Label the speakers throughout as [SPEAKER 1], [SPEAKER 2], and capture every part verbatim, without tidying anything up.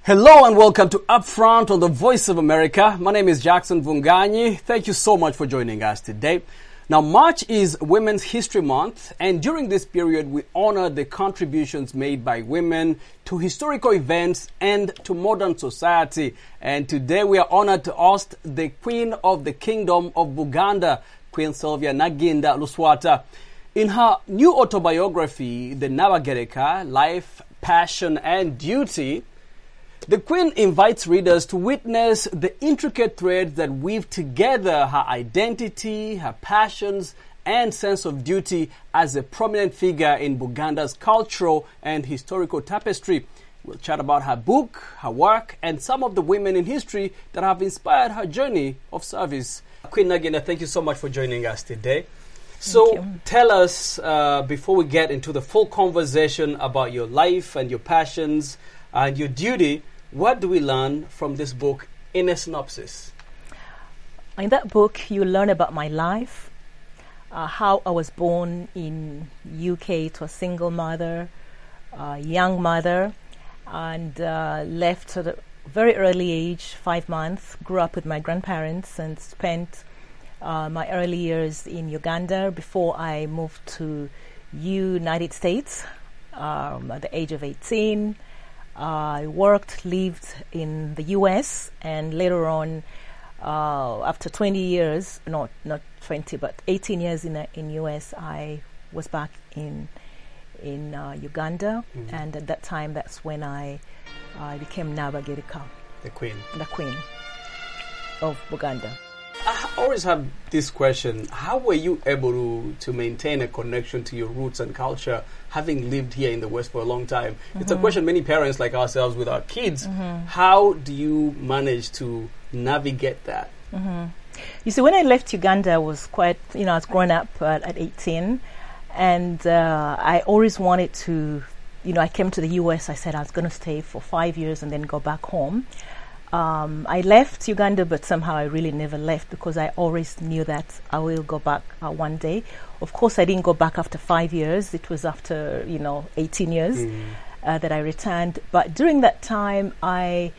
[SPEAKER 1] Hello and welcome to Upfront on the Voice of America. My name is Jackson Vunganyi. Thank you so much for joining us today. Now, March is Women's History Month, and during this period, we honor the contributions made by women to historical events and to modern society. And today, we are honored to host the Queen of the Kingdom of Buganda, Queen Sylvia Nagginda Luswata. In her new autobiography, The Nabagereka, Life, Passion, and Duty, the Queen invites readers to witness the intricate threads that weave together her identity, her passions, and sense of duty as a prominent figure in Buganda's cultural and historical tapestry. We'll chat about her book, her work, and some of the women in history that have inspired her journey of service. Queen Nagginda, thank you so much for joining us today. So tell us, uh, before we get into the full conversation about your life and your passions and your duty, what do we learn from this book in a synopsis?
[SPEAKER 2] In that book, you learn about my life, uh, how I was born in U K to a single mother, uh, young mother, and uh, left at a very early age, five months, grew up with my grandparents and spent uh, my early years in Uganda before I moved to United States um, at the age of eighteen. I worked, lived in the U S, and later on, uh, after twenty years, not not twenty, but eighteen years in the in U S, I was back in in uh, Uganda, mm-hmm. and at that time, that's when I I became Nabagereka,
[SPEAKER 1] the Queen,
[SPEAKER 2] the Queen of Buganda.
[SPEAKER 1] I always have this question: how were you able to, to maintain a connection to your roots and culture, having lived here in the West for a long time? Mm-hmm. It's a question many parents like ourselves with our kids. Mm-hmm. How do you manage to navigate that?
[SPEAKER 2] Mm-hmm. You see, when I left Uganda, I was quite, you know, I was growing up uh, at eighteen, and uh, I always wanted to, you know, I came to the U S, I said I was going to stay for five years and then go back home. Um, I left Uganda, but somehow I really never left because I always knew that I will go back uh, one day. Of course, I didn't go back after five years. It was after, you know, eighteen years mm. uh, that I returned. But during that time, I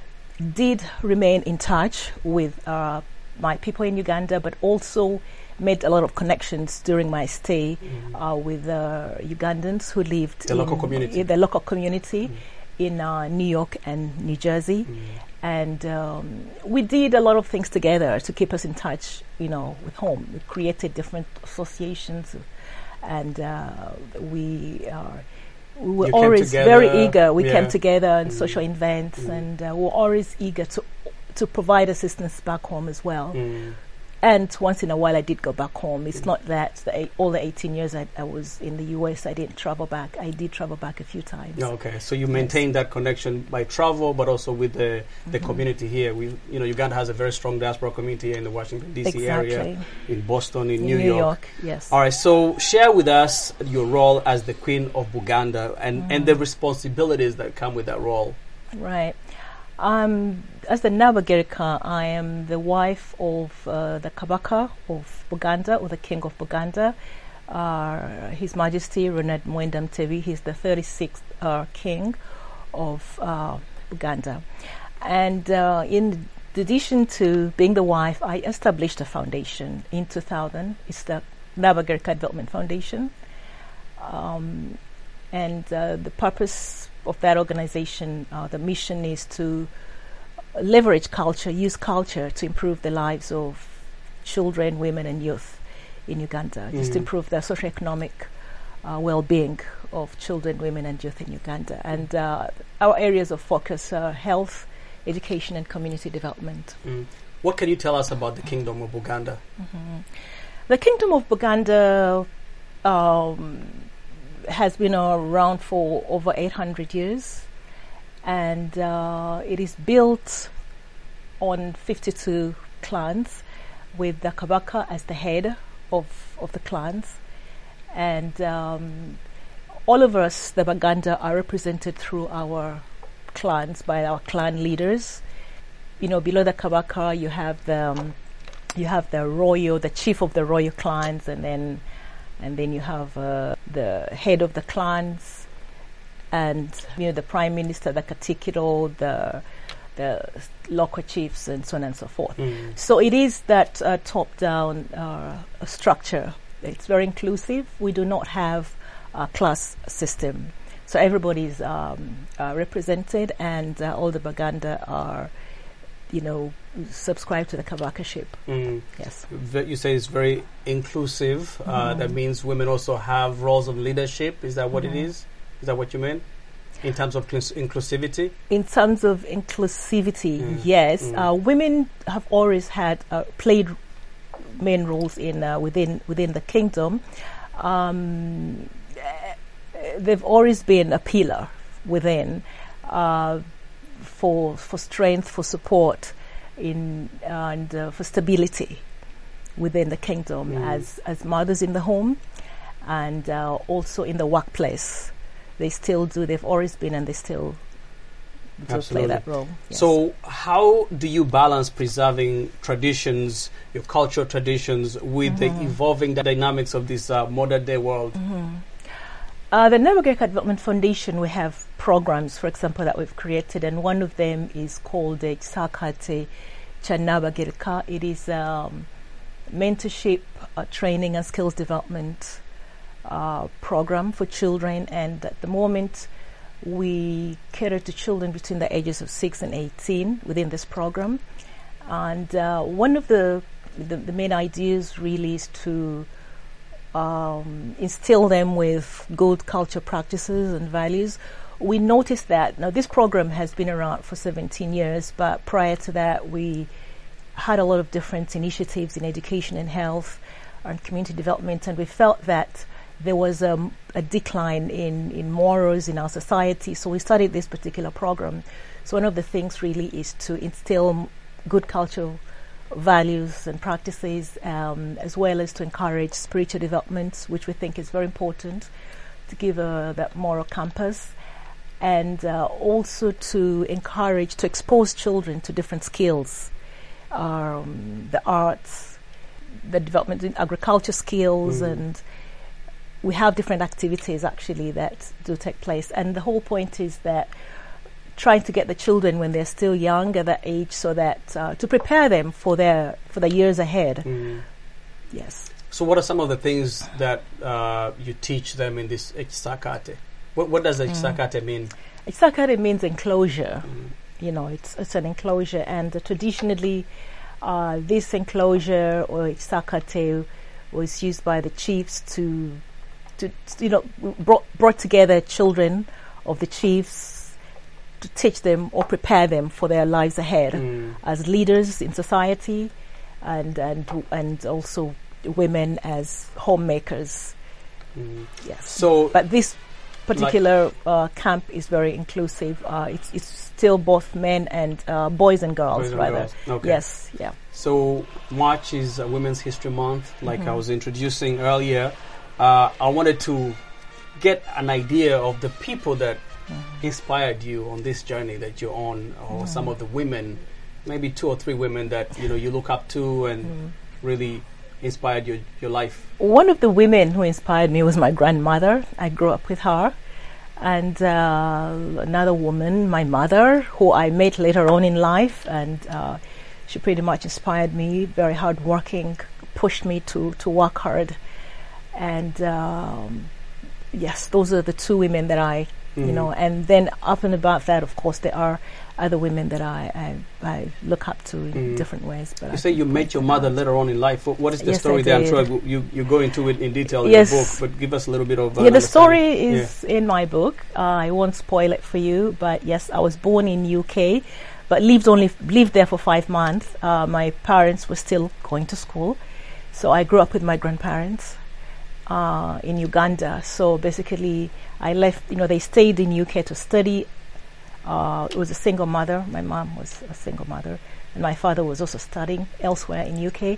[SPEAKER 2] did remain in touch with uh, my people in Uganda, but also made a lot of connections during my stay mm. uh, with uh, Ugandans who lived
[SPEAKER 1] the
[SPEAKER 2] in
[SPEAKER 1] local community,
[SPEAKER 2] in the local community mm. in uh, New York and New Jersey. Mm. And um, we did a lot of things together to keep us in touch, you know, with home. We created different associations, and uh, we are we were
[SPEAKER 1] you
[SPEAKER 2] always very eager. We
[SPEAKER 1] yeah.
[SPEAKER 2] came together in
[SPEAKER 1] mm.
[SPEAKER 2] social events, mm. and uh, we were always eager to to provide assistance back home as well. Mm. And once in a while, I did go back home. It's mm. not that the eight, all the eighteen years I, I was in the U S, I didn't travel back. I did travel back a few times.
[SPEAKER 1] Okay, so you maintain yes. that connection by travel, but also with the the mm-hmm. community here. We, you know, Uganda has a very strong diaspora community here in the Washington D C
[SPEAKER 2] exactly.
[SPEAKER 1] area, in Boston, in,
[SPEAKER 2] in
[SPEAKER 1] New,
[SPEAKER 2] New
[SPEAKER 1] York.
[SPEAKER 2] York. Yes.
[SPEAKER 1] All right. So share with us your role as the Queen of Buganda and mm. and the responsibilities that come with that role.
[SPEAKER 2] Right. Um, as the Nabagereka, I am the wife of uh, the Kabaka of Buganda, or the King of Buganda, uh, His Majesty Ronald Muwenda Mutebi. He's the thirty-sixth uh, King of uh, Buganda. And uh, in addition to being the wife, I established a foundation in two thousand. It's the Nabagereka Development Foundation. Um, and uh, the purpose of that organization, uh, the mission is to leverage culture, use culture to improve the lives of children, women, and youth in Uganda, mm. just improve the socioeconomic uh, well-being of children, women, and youth in Uganda. And uh, our areas of focus are health, education, and community development.
[SPEAKER 1] Mm. What can you tell us about the Kingdom of Buganda?
[SPEAKER 2] Mm-hmm. The Kingdom of Buganda um, has been around for over eight hundred years, and uh, it is built on fifty-two clans, with the Kabaka as the head of, of the clans. And um, all of us, the Baganda, are represented through our clans, by our clan leaders. You know, below the Kabaka, you have the um, you have the royal, the chief of the royal clans, and then and then you have uh, the head of the clans, and you know the prime minister, the katikiro, the the local chiefs, and so on and so forth.
[SPEAKER 1] Mm.
[SPEAKER 2] So it is that uh, top-down uh, structure. It's very inclusive. We do not have a class system. So everybody is um, uh, represented, and uh, all the Baganda are, you know, subscribe to the Kabakaship.
[SPEAKER 1] Mm.
[SPEAKER 2] Yes.
[SPEAKER 1] V- You say it's very inclusive. Uh, that means women also have roles of leadership. Is that what it is? Is that what you mean? In terms of cl- inclusivity?
[SPEAKER 2] In terms of inclusivity,
[SPEAKER 1] Mm.
[SPEAKER 2] yes.
[SPEAKER 1] Mm.
[SPEAKER 2] Uh, women have always had uh, played main roles in uh, within within the kingdom. Um, they've always been a pillar within uh, for for strength, for support, in and uh, for stability within the kingdom
[SPEAKER 1] Mm.
[SPEAKER 2] as as mothers in the home, and uh, also in the workplace. They still do. They've always been, and they still do play
[SPEAKER 1] Absolutely.
[SPEAKER 2] that role. Yes.
[SPEAKER 1] So, how do you balance preserving traditions, your cultural traditions, with the evolving dynamics of this uh, modern day world?
[SPEAKER 2] Uh, the Nabagirika Development Foundation, we have programs, for example, that we've created, and one of them is called the Sakate Chanabagirika. It is um, mentorship, uh, training, and skills development uh, program for children. And at the moment, we cater to children between the ages of six and eighteen within this program. And uh, one of the, the the main ideas really is to Um, instill them with good culture practices and values. We noticed that now this program has been around for seventeen years, but prior to that we had a lot of different initiatives in education and health and community development, and we felt that there was um, a decline in, in morals in our society, so we started this particular program. So one of the things really is to instill m- good cultural values and practices, um, as well as to encourage spiritual development, which we think is very important, to give uh, that moral compass, and uh, also to encourage, to expose children to different skills, um, the arts, the development in agriculture skills,
[SPEAKER 1] Mm.
[SPEAKER 2] and we have different activities actually that do take place. And the whole point is that trying to get the children when they're still young at that age, so that uh, to prepare them for their for the years ahead.
[SPEAKER 1] Mm.
[SPEAKER 2] Yes.
[SPEAKER 1] So, what are some of the things that uh, you teach them in this Echsakate? What, what does Echsakate mean?
[SPEAKER 2] Echsakate means enclosure.
[SPEAKER 1] Mm.
[SPEAKER 2] You know, it's it's an enclosure, and uh, traditionally, uh, this enclosure or Echsakate was used by the chiefs to, to you know, brought brought together children of the chiefs to teach them or prepare them for their lives ahead
[SPEAKER 1] Mm.
[SPEAKER 2] as leaders in society, and and and also women as homemakers.
[SPEAKER 1] Mm.
[SPEAKER 2] Yes.
[SPEAKER 1] So,
[SPEAKER 2] But this particular uh, camp is very inclusive. Uh, it's it's still both men and uh, boys and girls,
[SPEAKER 1] Boys and
[SPEAKER 2] rather.
[SPEAKER 1] girls. Okay.
[SPEAKER 2] Yes. Yeah.
[SPEAKER 1] So March is uh, Women's History Month, like I was introducing earlier. Uh, I wanted to get an idea of the people that inspired you on this journey that you're on, or some of the women, maybe two or three women that you know you look up to and really inspired your, your life.
[SPEAKER 2] One of the women who inspired me was my grandmother. I grew up with her. And uh, another woman, my mother, who I met later on in life, and uh, she pretty much inspired me, very hardworking, pushed me to, to work hard. And um, yes, those are the two women that I, you
[SPEAKER 1] Mhm.
[SPEAKER 2] know, and then up and about that, of course, there are other women that I, I, I look up to in
[SPEAKER 1] Mhm.
[SPEAKER 2] different ways. But
[SPEAKER 1] You
[SPEAKER 2] I
[SPEAKER 1] say you
[SPEAKER 2] think
[SPEAKER 1] met your
[SPEAKER 2] that-
[SPEAKER 1] mother later on in life. Wh- What is the
[SPEAKER 2] Yes,
[SPEAKER 1] story
[SPEAKER 2] I
[SPEAKER 1] there? I'm
[SPEAKER 2] did.
[SPEAKER 1] sure you, you, you go into it in detail in
[SPEAKER 2] Yes.
[SPEAKER 1] the book, but give us a little bit of uh,
[SPEAKER 2] Yeah, the story
[SPEAKER 1] understanding.
[SPEAKER 2] is in my book. Uh, I won't spoil it for you, but yes, I was born in U K, but lived only lived there for five months. Uh, my parents were still going to school, so I grew up with my grandparents uh, in Uganda. So basically, I left. You know, they stayed in U K to study. Uh, it was a single mother. My mom was a single mother, and my father was also studying elsewhere in U K.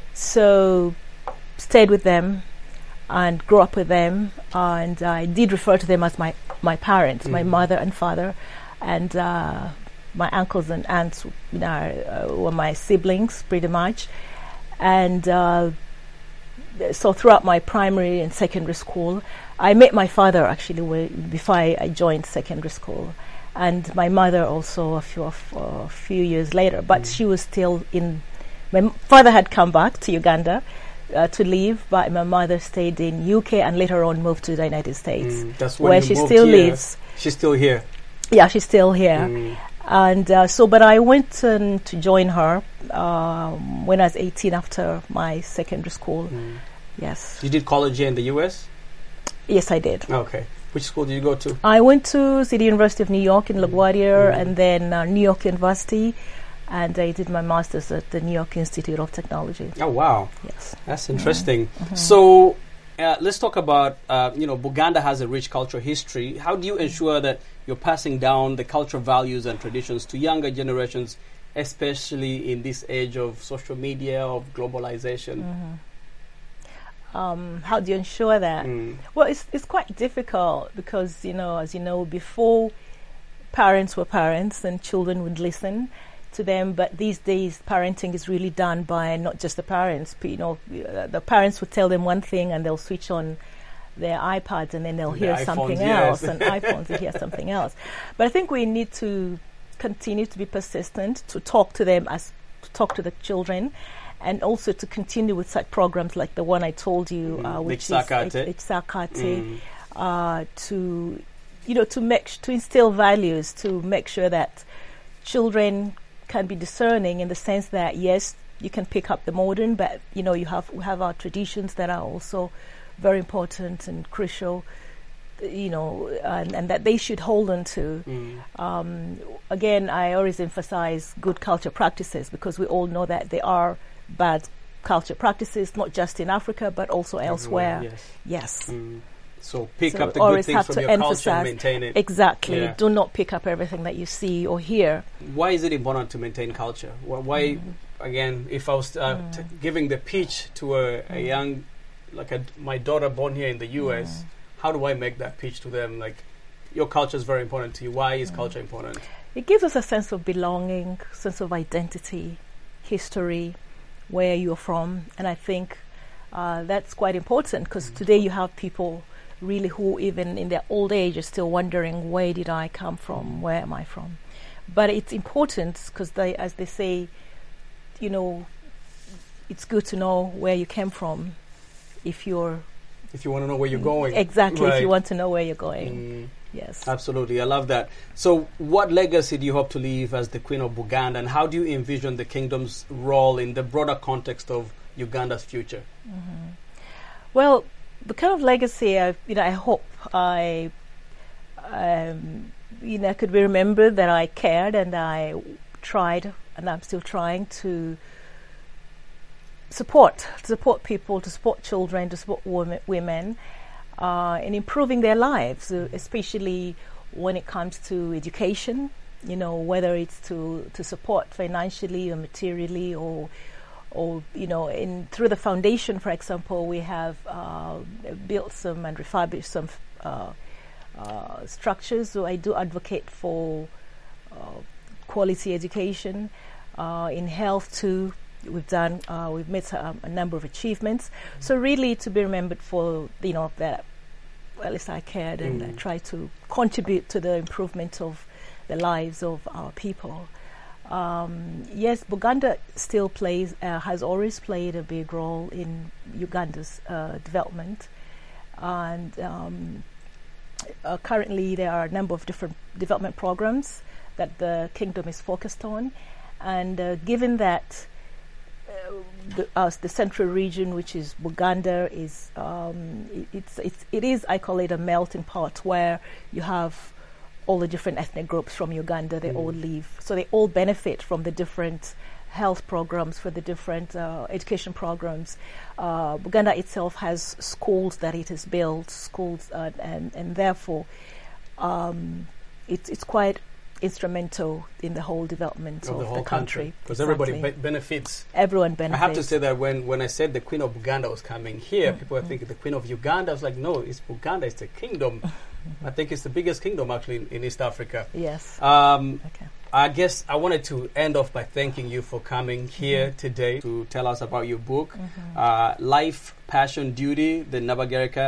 [SPEAKER 2] So stayed with them and grew up with them, and I did refer to them as my, my parents, my
[SPEAKER 1] Mhm.
[SPEAKER 2] mother and father, and uh, my uncles and aunts, you know, uh, were my siblings pretty much. And uh, so throughout my primary and secondary school, I met my father actually whe- before I, I joined secondary school, and my mother also a few of, uh, few years later. But
[SPEAKER 1] Mm.
[SPEAKER 2] she was still in. My m- father had come back to Uganda uh, to live, but my mother stayed in U K and later on moved to the United States,
[SPEAKER 1] Mm, that's when
[SPEAKER 2] where
[SPEAKER 1] you
[SPEAKER 2] she
[SPEAKER 1] moved
[SPEAKER 2] still
[SPEAKER 1] here.
[SPEAKER 2] lives.
[SPEAKER 1] She's still here.
[SPEAKER 2] Yeah, she's still here.
[SPEAKER 1] Mm.
[SPEAKER 2] And uh, so, but I went um, to join her um, when I was eighteen after my secondary school.
[SPEAKER 1] Mm.
[SPEAKER 2] Yes.
[SPEAKER 1] You did college here in the U S?
[SPEAKER 2] Yes, I did.
[SPEAKER 1] Okay. Which school did you go to?
[SPEAKER 2] I went to City University of New York in LaGuardia,
[SPEAKER 1] Mm.
[SPEAKER 2] and then uh, New York University, and I did my master's at the New York Institute of Technology.
[SPEAKER 1] Oh, wow.
[SPEAKER 2] Yes.
[SPEAKER 1] That's interesting.
[SPEAKER 2] Mm-hmm.
[SPEAKER 1] So uh, let's talk about, uh, you know, Buganda has a rich cultural history. How do you ensure that you're passing down the cultural values and traditions to younger generations, especially in this age of social media, of globalization?
[SPEAKER 2] Mm-hmm. Um, how do you ensure that?
[SPEAKER 1] Mm.
[SPEAKER 2] Well, it's it's quite difficult because, you know, as you know, before parents were parents and children would listen to them, but these days parenting is really done by not just the parents. P- You know, uh, the parents would tell them one thing and they'll switch on their iPads and then they'll
[SPEAKER 1] The
[SPEAKER 2] hear
[SPEAKER 1] iPhones,
[SPEAKER 2] something
[SPEAKER 1] yes.
[SPEAKER 2] else, and iPhones will hear something else. But I think we need to continue to be persistent, to talk to them as to talk to the children, and also to continue with such programs like the one I told you,
[SPEAKER 1] Mm,
[SPEAKER 2] uh, which
[SPEAKER 1] Itsakate.
[SPEAKER 2] is Itsakate,
[SPEAKER 1] Mm.
[SPEAKER 2] uh, to you know to make sh- to instill values, to make sure that children can be discerning in the sense that yes, you can pick up the modern, but you know you have we have our traditions that are also very important and crucial, you know, and, and that they should hold on to.
[SPEAKER 1] Mm.
[SPEAKER 2] Um, again, I always emphasize good culture practices because we all know that there are bad culture practices, not just in Africa but also elsewhere.
[SPEAKER 1] Everywhere, yes.
[SPEAKER 2] Yes.
[SPEAKER 1] Mm. So pick
[SPEAKER 2] So
[SPEAKER 1] up the good
[SPEAKER 2] always
[SPEAKER 1] things
[SPEAKER 2] have
[SPEAKER 1] from
[SPEAKER 2] to
[SPEAKER 1] your culture and
[SPEAKER 2] emphasize-
[SPEAKER 1] maintain it.
[SPEAKER 2] Exactly.
[SPEAKER 1] Yeah.
[SPEAKER 2] Do not pick up everything that you see or hear.
[SPEAKER 1] Why is it important to maintain culture? Wh- Why, again, if I was uh, t- giving the pitch to a, a young, like a, my daughter born here in the U S, how do I make that pitch to them? Like, your culture is very important to you. Why is culture important?
[SPEAKER 2] It gives us a sense of belonging, sense of identity, history, where you're from, and I think uh, that's quite important because today you have people really who even in their old age are still wondering, where did I come from, where am I from? But it's important because they, as they say, you know, it's good to know where you came from if you're
[SPEAKER 1] If you want to know where you're going.
[SPEAKER 2] exactly if
[SPEAKER 1] Right.
[SPEAKER 2] you want to know where you're going.
[SPEAKER 1] Mm.
[SPEAKER 2] Yes.
[SPEAKER 1] Absolutely, I love that. So, what legacy do you hope to leave as the Queen of Buganda, and how do you envision the kingdom's role in the broader context of Uganda's future?
[SPEAKER 2] Well, the kind of legacy I, you know, I hope I, um, you know, could be remembered that I cared and I tried, and I'm still trying to support, to support people, to support children, to support women, women uh, in improving their lives, uh, especially when it comes to education. You know, whether it's to to support financially or materially or or you know, in through the foundation, for example, we have uh, built some and refurbished some uh, uh, structures. So I do advocate for uh, quality education uh, in health too. We've done, uh, we've made um, a number of achievements. So really, to be remembered for you know that, well, at least I cared and
[SPEAKER 1] Mm.
[SPEAKER 2] I tried to contribute to the improvement of the lives of our people. Um, yes, Buganda still plays, uh, has always played a big role in Uganda's uh, development, and um, uh, currently there are a number of different development programs that the kingdom is focused on, and uh, given that uh, the, uh, the central region, which is Buganda, is um, it, it's, it's it is I call it a melting pot where you have all the different ethnic groups from Uganda. They
[SPEAKER 1] Mm.
[SPEAKER 2] all live, so they all benefit from the different health programs, for the different uh, education programs. Uh, Buganda itself has schools that it has built, schools, uh, and and therefore um, it's it's quite instrumental in the whole development
[SPEAKER 1] Of
[SPEAKER 2] of,
[SPEAKER 1] the whole
[SPEAKER 2] country.
[SPEAKER 1] Because everybody
[SPEAKER 2] Exactly.
[SPEAKER 1] be- benefits.
[SPEAKER 2] Everyone
[SPEAKER 1] I
[SPEAKER 2] benefits.
[SPEAKER 1] have to say that when, when I said the Queen of Buganda was coming here,
[SPEAKER 2] Mm.
[SPEAKER 1] people were thinking the Queen of Uganda. I was like, no, it's Buganda, it's a kingdom. I think it's the biggest kingdom actually in, in East Africa.
[SPEAKER 2] Yes.
[SPEAKER 1] Um,
[SPEAKER 2] Okay.
[SPEAKER 1] I guess I wanted to end off by thanking you for coming here
[SPEAKER 2] Mm-hmm.
[SPEAKER 1] today to tell us about your book, uh, Life, Passion, Duty, the Nabagereka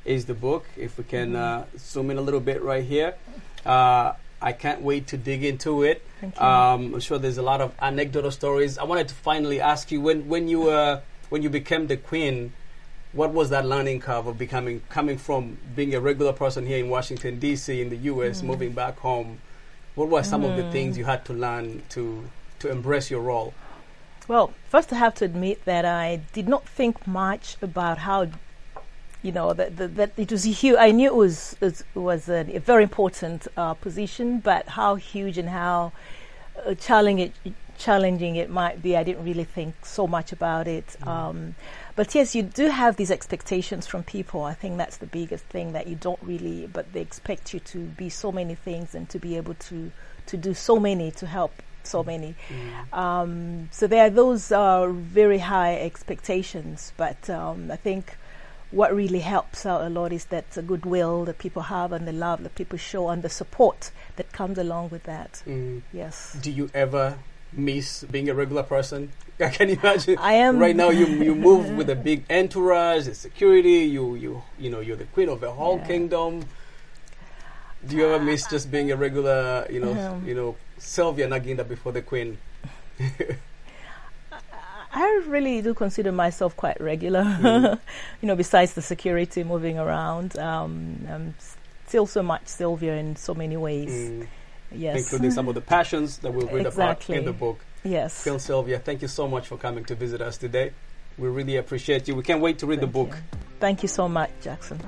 [SPEAKER 1] is the book. If we can uh, zoom in a little bit right here. Uh, I can't wait to dig into it.
[SPEAKER 2] Thank you.
[SPEAKER 1] Um, I'm sure there's a lot of anecdotal stories. I wanted to finally ask you, when when you uh, when you became the queen, what was that learning curve of becoming coming from being a regular person here in Washington D C in the U S, mm. moving back home? What were some mm. of the things you had to learn to to embrace your role?
[SPEAKER 2] Well, first I have to admit that I did not think much about how. You know, that, that, that it was huge. I knew it was it was a, a very important uh, position, but how huge and how uh, challenging it, challenging it might be, I didn't really think so much about it. Mm. Um, but yes, you do have these expectations from people. I think that's the biggest thing, that you don't really, but they expect you to be so many things and to be able to to do so many, to help so many. Mm. Um, so there are those uh, very high expectations, but um, I think. What really helps out a lot is that the goodwill that people have and the love that people show and the support that comes along with that. Mm. Yes.
[SPEAKER 1] Do you ever miss being a regular person? I can imagine.
[SPEAKER 2] I am.
[SPEAKER 1] Right now you you move with a big entourage, the security, you you you know, you're the queen of the whole yeah. kingdom. Do you ever miss just being a regular, you know, um, you know, Sylvia Naginda before the queen?
[SPEAKER 2] I really do consider myself quite regular, mm. you know, besides the security moving around. Um, I'm still so much Sylvia in so many ways. Mm. Yes.
[SPEAKER 1] Including some of the passions that we'll read
[SPEAKER 2] exactly.
[SPEAKER 1] about in the book.
[SPEAKER 2] Yes.
[SPEAKER 1] Queen Sylvia, thank you so much for coming to visit us today. We really appreciate you. We can't wait to read
[SPEAKER 2] thank
[SPEAKER 1] the book.
[SPEAKER 2] You. Thank you so much, Jackson.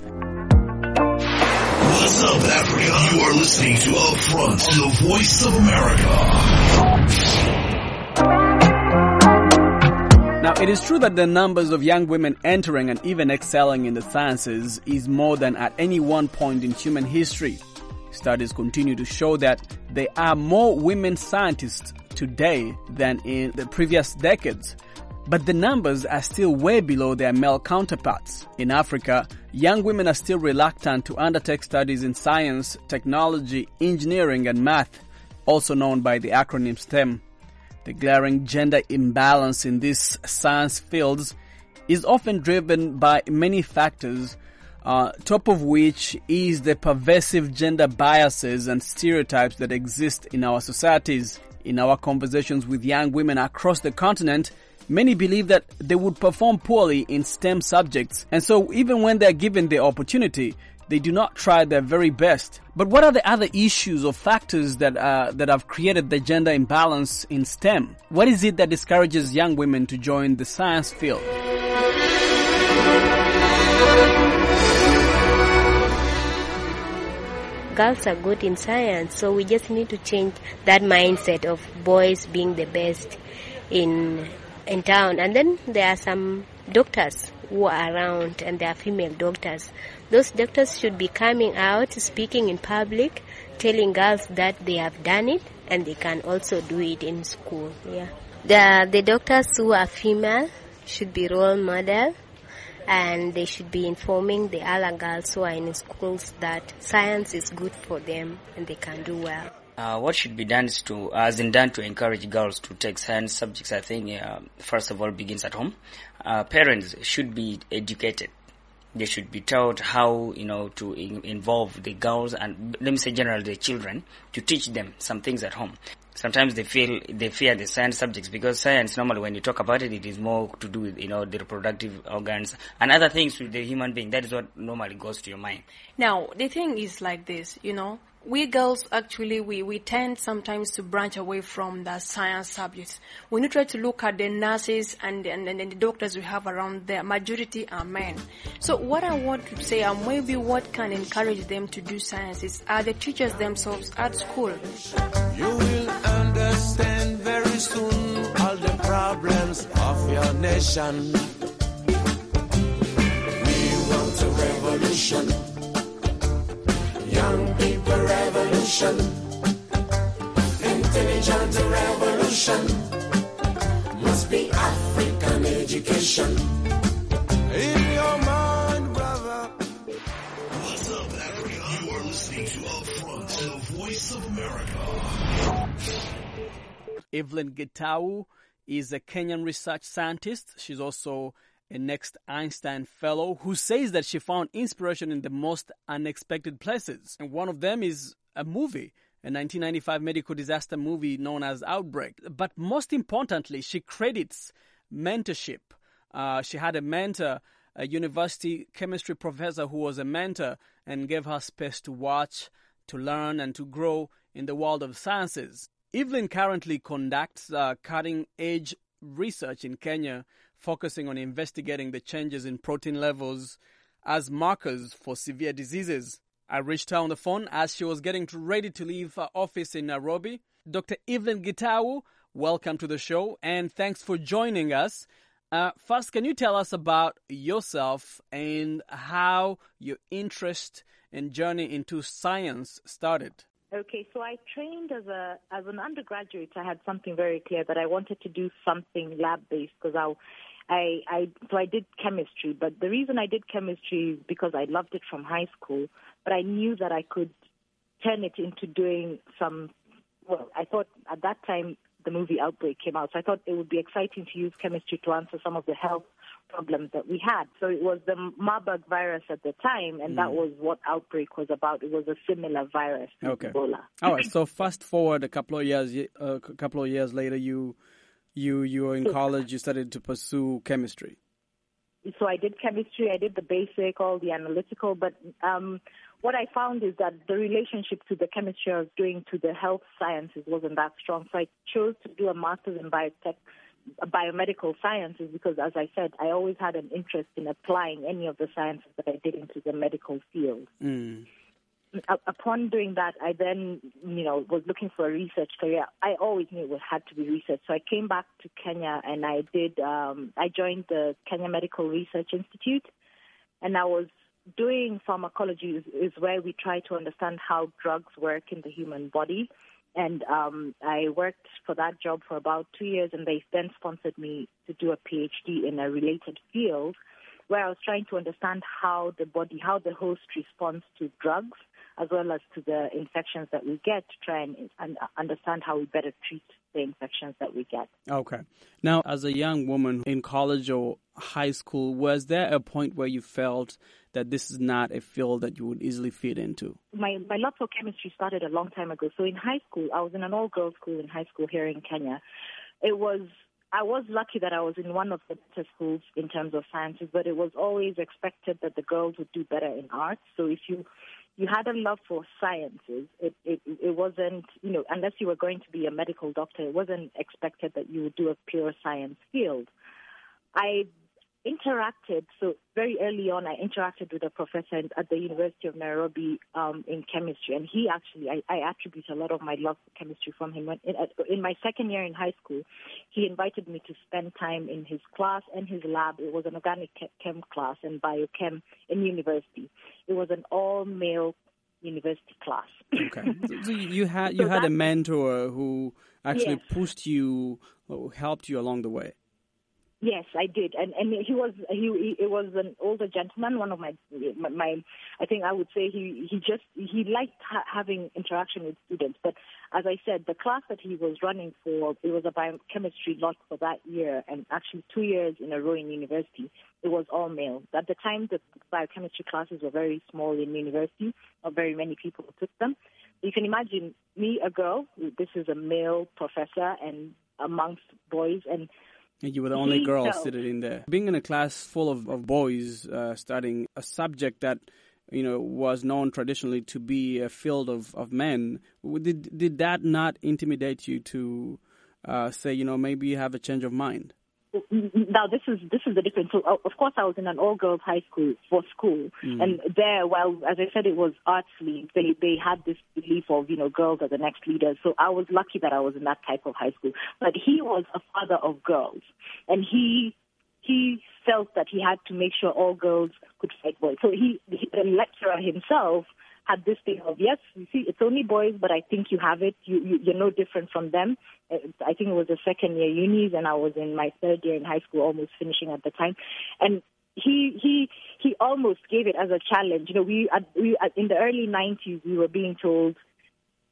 [SPEAKER 3] What's up, Africa? You are listening to Upfront on the Voice of America.
[SPEAKER 1] Now, it is true that the numbers of young women entering and even excelling in the sciences is more than at any one point in human history. Studies continue to show that there are more women scientists today than in the previous decades. But the numbers are still way below their male counterparts. In Africa, young women are still reluctant to undertake studies in science, technology, engineering, and math, also known by the acronym STEM. The glaring gender imbalance in these science fields is often driven by many factors, uh, top of which is the pervasive gender biases and stereotypes that exist in our societies. In our conversations with young women across the continent, many believe that they would perform poorly in STEM subjects, and so even when they are given the opportunity, they do not try their very best. But what are the other issues or factors that uh, that have created the gender imbalance in STEM? What is it that discourages young women to join the science field?
[SPEAKER 4] Girls are good in science, so we just need to change that mindset of boys being the best in in town. And then there are some doctors who are around, and they are female doctors. Those doctors should be coming out, speaking in public, telling girls that they have done it and they can also do it in school. Yeah, the the doctors who are female should be role model, and they should be informing the other girls who are in schools that science is good for them and they can do well.
[SPEAKER 5] Uh, what should be done is to, as in done to encourage girls to take science subjects, I think, uh, first of all, begins at home. Uh, parents should be educated. They should be taught how, you know, to in- involve the girls and, let me say generally, the children, to teach them some things at home. Sometimes they feel, they fear the science subjects because science, normally when you talk about it, it is more to do with, you know, the reproductive organs and other things with the human being. That is what normally goes to your mind.
[SPEAKER 6] Now, the thing is like this, you know, we girls actually, we, we tend sometimes to branch away from the science subjects. When you try to look at the nurses and, and, and the doctors we have around there, majority are men. So what I want to say, and maybe what can encourage them to do science is are the teachers themselves at school.
[SPEAKER 7] You will understand very soon all the problems of your nation. We want a revolution. Young people revolution, intelligent revolution, must be African education. In your mind, brother.
[SPEAKER 3] What's up, Africa? You are listening to Upfront on the Voice of America.
[SPEAKER 1] Evelyn Gitau is a Kenyan research scientist. She's also a next Einstein Fellow, who says that she found inspiration in the most unexpected places. And one of them is a movie, a nineteen ninety-five medical disaster movie known as Outbreak. But most importantly, she credits mentorship. Uh, she had a mentor, a university chemistry professor who was a mentor and gave her space to watch, to learn, and to grow in the world of sciences. Evelyn currently conducts uh, cutting-edge research in Kenya, focusing on investigating the changes in protein levels as markers for severe diseases. I reached her on the phone as she was getting ready to leave her office in Nairobi. Doctor Evelyn Gitau, welcome to the show, and thanks for joining us. Uh, first, can you tell us about yourself and how your interest and journey into science started?
[SPEAKER 8] Okay, so I trained as a as an undergraduate. I had something very clear that I wanted to do something lab-based because I, I, I, so I did chemistry. But the reason I did chemistry is because I loved it from high school. But I knew that I could turn it into doing some. Well, I thought at that time the movie Outbreak came out, so I thought it would be exciting to use chemistry to answer some of the health problems that we had. So it was the Marburg virus at the time, and mm. that was what Outbreak was about. It was a similar virus to
[SPEAKER 1] okay.
[SPEAKER 8] Ebola.
[SPEAKER 1] All right. So fast forward a couple of years, uh, a couple of years later, you you you were in college. You started to pursue chemistry.
[SPEAKER 8] So I did chemistry. I did the basic, all the analytical, but um, what I found is that the relationship to the chemistry I was doing to the health sciences wasn't that strong. So I chose to do a master's in biotech, biomedical sciences because, as I said, I always had an interest in applying any of the sciences that I did into the medical field.
[SPEAKER 1] Mm.
[SPEAKER 8] Upon doing that, I then, you know, was looking for a research career. I always knew it had to be research. So I came back to Kenya and I did, um, I joined the Kenya Medical Research Institute, and I was doing pharmacology is, is where we try to understand how drugs work in the human body. And um, I worked for that job for about two years, and they then sponsored me to do a PhD in a related field where I was trying to understand how the body, how the host responds to drugs, as well as to the infections that we get, to try and, and understand how we better treat the infections that we get.
[SPEAKER 1] Okay. Now, as a young woman in college or high school, was there a point where you felt that this is not a field that you would easily fit into?
[SPEAKER 8] My, my love for chemistry started a long time ago. So in high school, I was in an all-girls school in high school here in Kenya. It was... I was lucky that I was in one of the better schools in terms of sciences, but it was always expected that the girls would do better in arts. So if you you had a love for sciences, it, it, it wasn't, you know, unless you were going to be a medical doctor, it wasn't expected that you would do a pure science field. I interacted, so very early on, I interacted with a professor at the University of Nairobi um, in chemistry, and he actually, I, I attribute a lot of my love for chemistry from him. When, in, in my second year in high school, he invited me to spend time in his class and his lab. It was an organic chem class and biochem in university. It was an all-male university class.
[SPEAKER 1] Okay, so you had you
[SPEAKER 8] so
[SPEAKER 1] had a mentor who actually
[SPEAKER 8] yes.
[SPEAKER 1] pushed you, or helped you along the way.
[SPEAKER 8] Yes, I did, and and he was he it was an older gentleman. One of my my I think I would say he he just he liked ha- having interaction with students. But as I said, the class that he was running for, it was a biochemistry lot for that year, and actually two years in a row in university, it was all male. At the time, the biochemistry classes were very small in university. Not very many people took them. You can imagine me, a girl. This is a male professor, and amongst boys and.
[SPEAKER 1] And you were the only girl sitting in there. Being in a class full of, of boys uh, studying a subject that, you know, was known traditionally to be a field of, of men, did, did that not intimidate you to uh, say, you know, maybe you have a change of mind?
[SPEAKER 8] Now, this is this is the difference. So, of course, I was in an all-girls high school for school. Mm. And there, well, as I said, it was arts league. They, they had this belief of, you know, girls are the next leaders. So I was lucky that I was in that type of high school. But he was a father of girls. And he he felt that he had to make sure all girls could fight boys. So he, he the lecturer himself, had this thing of, yes, you see, it's only boys, but I think you have it. You, you, you're no different from them. I think it was a second year unis, and I was in my third year in high school, almost finishing at the time. And he he he almost gave it as a challenge. You know, we, at, we at, in the early nineties, we were being told,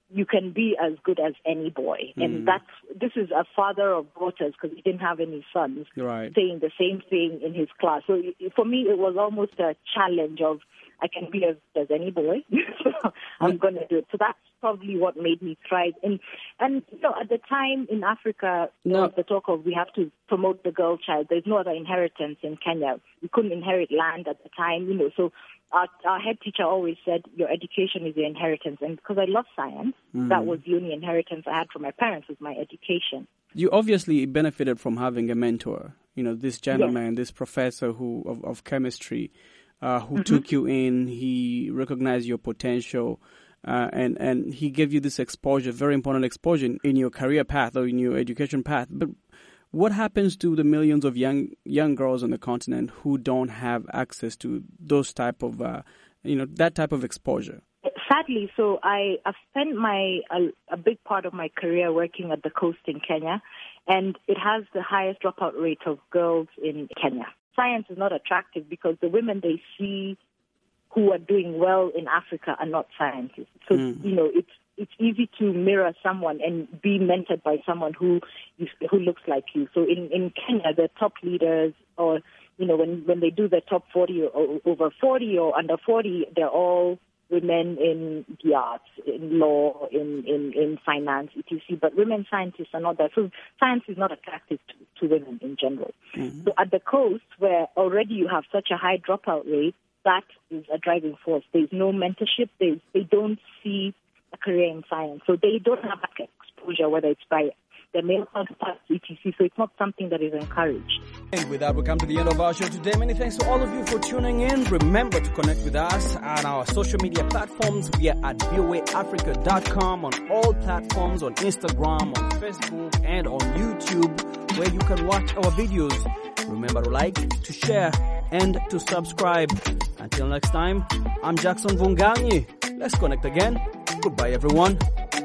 [SPEAKER 8] you can be as good as any boy. Mm. And that's, this is a father of daughters, because he didn't have any sons,
[SPEAKER 1] right,
[SPEAKER 8] saying the same thing in his class. So for me, it was almost a challenge of, I can be as, as any boy, so I'm going to do it. So that's probably what made me thrive. And, and you know, at the time in Africa, no. there was the talk of we have to promote the girl child. There's no other inheritance in Kenya. We couldn't inherit land at the time, you know. So our, our head teacher always said, your education is your inheritance. And because I love science, mm. that was the only inheritance I had from my parents, was my education.
[SPEAKER 1] You obviously benefited from having a mentor, you know, this gentleman, yes. this professor who of, of chemistry, Uh, who mm-hmm. took you in, he recognized your potential, uh, and, and he gave you this exposure, very important exposure in, in your career path or in your education path. But what happens to the millions of young young girls on the continent who don't have access to those type of, uh, you know, that type of exposure?
[SPEAKER 8] Sadly, so I, I've spent my a, a big part of my career working at the coast in Kenya, and it has the highest dropout rate of girls in Kenya. Science is not attractive because the women they see who are doing well in Africa are not scientists. So, mm. you know, it's it's easy to mirror someone and be mentored by someone who who looks like you. So in, in Kenya, the top leaders, or, you know, when, when they do the top forty or over forty or under forty, they're all women in the arts, in law, in, in, in finance, et cetera. But women scientists are not that. So science is not attractive to, to women in general. Mm-hmm. So at the coast, where already you have such a high dropout rate, that is a driving force. There's no mentorship. They they don't see a career in science. So they don't have that exposure, whether it's by their male counterparts, et cetera. So it's not something that is encouraged.
[SPEAKER 1] And with that, we come to the end of our show today. Many thanks to all of you for tuning in. Remember to connect with us on our social media platforms. We are at V O A Africa dot com, on all platforms, on Instagram, on Facebook, and on YouTube, where you can watch our videos. Remember to like, to share, and to subscribe. Until next time, I'm Jackson Vunganyi. Let's connect again. Goodbye, everyone.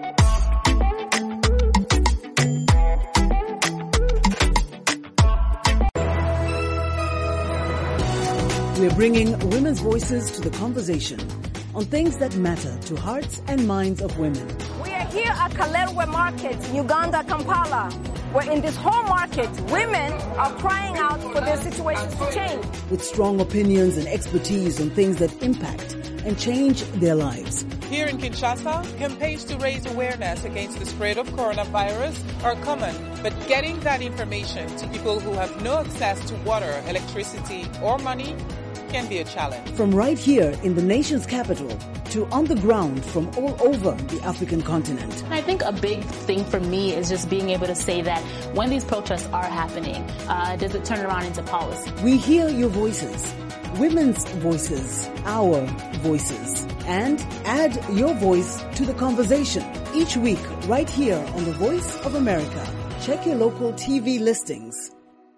[SPEAKER 9] We're bringing women's voices to the conversation on things that matter to hearts and minds of women.
[SPEAKER 10] We are here at Kalerwe Market, Uganda, Kampala, where in this whole market, women are crying out for their situations to change.
[SPEAKER 9] With strong opinions and expertise on things that impact and change their lives.
[SPEAKER 11] Here in Kinshasa, campaigns to raise awareness against the spread of coronavirus are common, but getting that information to people who have no access to water, electricity, or money can be a challenge.
[SPEAKER 9] From right here in the nation's capital to on the ground from all over the African continent.
[SPEAKER 12] I think a big thing for me is just being able to say that when these protests are happening, uh, does it turn around into policy?
[SPEAKER 9] We hear your voices, women's voices, our voices, and add your voice to the conversation each week right here on The Voice of America. Check your local T V listings.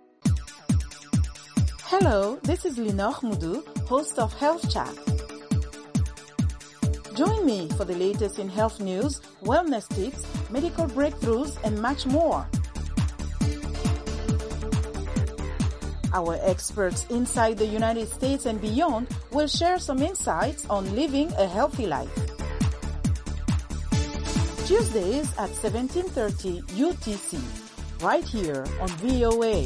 [SPEAKER 13] Hello, this is Linor Mudu, host of Health Chat. Join me for the latest in health news, wellness tips, medical breakthroughs, and much more. Our experts inside the United States and beyond will share some insights on living a healthy life. Tuesdays at seventeen thirty U T C, right here on V O A.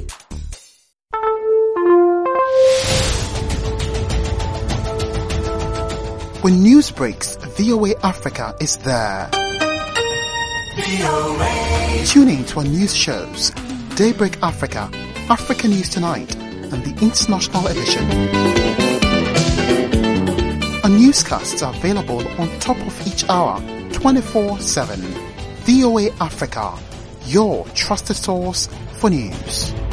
[SPEAKER 14] When news breaks, V O A Africa is there.
[SPEAKER 3] V O A.
[SPEAKER 14] Tune in to our news shows, Daybreak Africa, Africa News Tonight, and the International Edition. Our newscasts are available on top of each hour, twenty-four seven. V O A Africa, your trusted source for news.